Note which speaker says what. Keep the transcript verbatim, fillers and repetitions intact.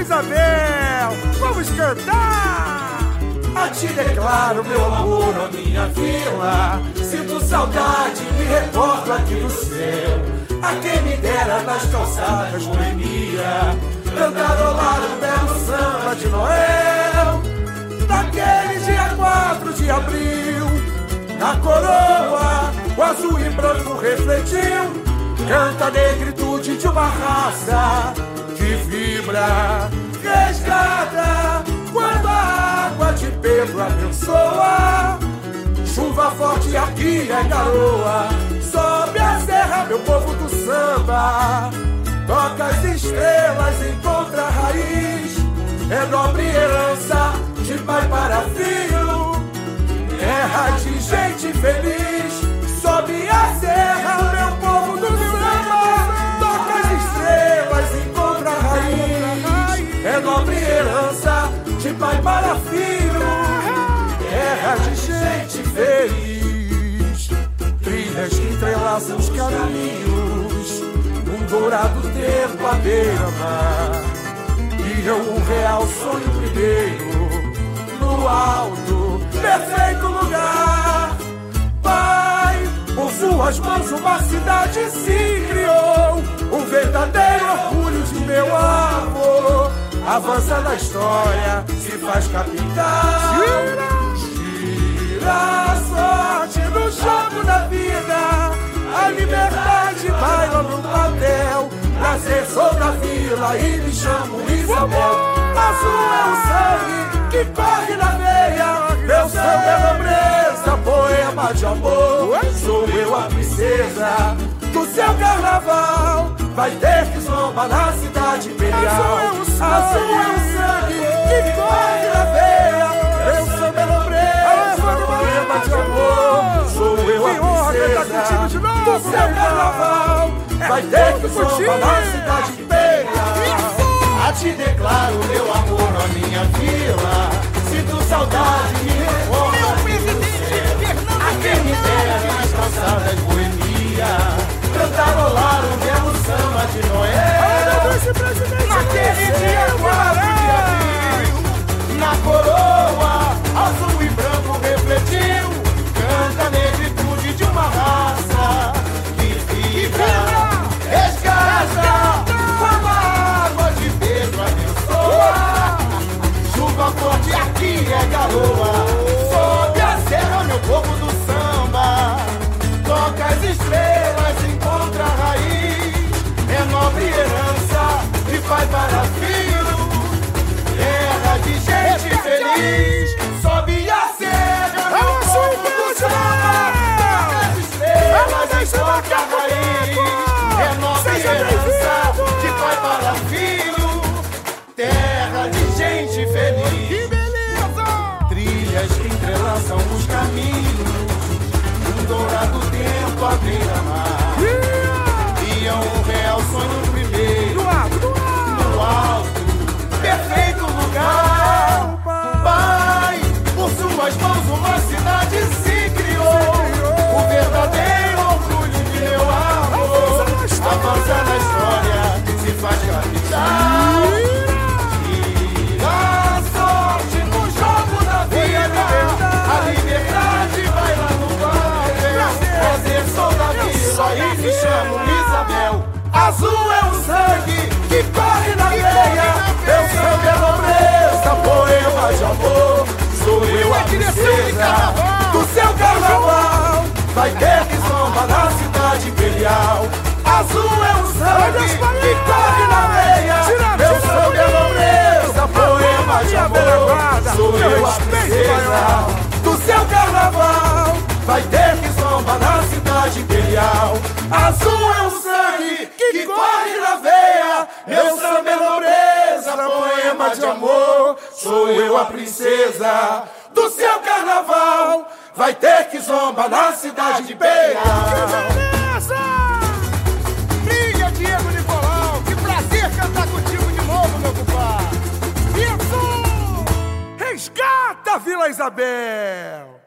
Speaker 1: Isabel, vamos cantar!
Speaker 2: A ti declaro meu amor, ó minha vila. Sinto saudade, me recordo aqui do céu. A quem me dera nas calçadas boemia cantarolar um belo samba de Noel. Naquele dia quatro de abril, na coroa, o azul e branco refletiu. Canta a negritude de uma raça que vibra, resgata quando a água de Pedro abençoa. Chuva forte aqui é garoa, sobe a serra meu povo do samba. Toca as estrelas, encontra a raiz, é nobre herança de pai para filho. Terra de gente feliz, sobe a serra meu povo do samba. Toca as estrelas, encontra a raiz, é nobre herança de pai para filho. Terra de gente feliz, trilhas que entrelaçam os caminhos, num dourado tempo à beira-mar. Guiam um real sonho primeiro, no alto, perfeito lugar. Pai, por suas mãos uma cidade se criou, um verdadeiro orgulho de meu avô. Avança na história, se faz capital. Gira a sorte no jogo da vida, a liberdade baila no papel. Prazer sou da vila e me chamo Isabel. Azul é o sangue que corre na veia, meu samba é nobreza, poema de amor. Sou eu a princesa do seu carnaval, vai ter que zombar na cidade imperial. Azul é o sangue que corre na veia, meu samba é nobreza, poema de amor. Sou eu a princesa do seu carnaval, vai ter que zombar na cidade imperial. A ti declaro meu amor, ó minha vila. Sinto saudade, me recordo meu presidente Fernando. A quem me dera nas calçadas boemia cantarolar um belo samba de Noel. Naquele dia quatro de abril, na coroa, azul e branco refletiu. Canta a negritude de uma raça que vibra, resgata quando a água de Pedro abençoa. Chuva forte aqui é garoa, sobe a serra meu povo do samba. Toca as estrelas, encontra a raiz, é nobre herança de pai para filho. Terra de gente feliz, sobe a serra meu povo do samba. Toca as estrelas, encontra a raiz, é nobre herança de pai para filho. Terra de gente feliz,
Speaker 1: Que beleza!
Speaker 2: trilhas que entrelaçam os caminhos, um dourado tempo à beira-mar. Guiam um real sonho primeiro, no alto, perfeito lugar. Pai, por suas mãos uma cidade se criou, o verdadeiro orgulho de meu avô. Avança na história, se faz capital. Tira a sorte no jogo da vida, a liberdade vai lá no papel. Prazer sou da vila e me chamo Isabel. Azul é o sangue que corre na veia, meu sangue é nobreza, poema de amor. Sou eu a princesa do seu carnaval, vai ter que zombar na cidade imperial. Azul é o sangue que corre na veia, meu sangue é nobreza, poema de amor. Sou eu a princesa do seu carnaval, vai ter que zombar na cidade imperial. Azul é o sangue que corre na veia, meu samba é nobreza, poema de amor. Sou eu a princesa do seu carnaval, vai ter que zombar na cidade imperial.
Speaker 1: Brilha, Diego Nicolau, que prazer cantar contigo de novo, meu compadre. Isso! Resgata Vila Isabel!